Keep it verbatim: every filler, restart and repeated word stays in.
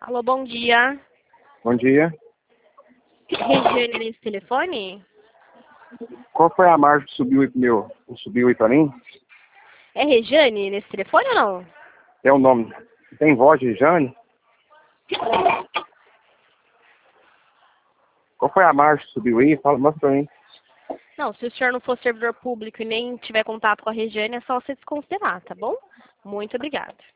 Alô, bom dia. Bom dia. Regiane nesse telefone? Qual foi a margem que subiu aí pro meu? Subiu aí pra mim? É Regiane nesse telefone ou não? É o nome. Tem voz de Jane? Qual foi a margem que subiu aí? Fala, mostra pra mim. Não, se o senhor não for servidor público e nem tiver contato com a Regiane, é só você desconsiderar, tá bom? Muito obrigada.